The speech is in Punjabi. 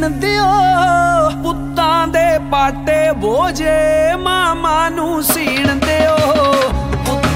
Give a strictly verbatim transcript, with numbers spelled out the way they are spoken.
ਸੀਣ ਦਿਓ, ਪੁੱਤਾਂ ਦੇ ਪਾਟੇ ਬੋਝੇ ਮਾਮਾ ਨੂੰ ਸੀਣ ਦਿਓ।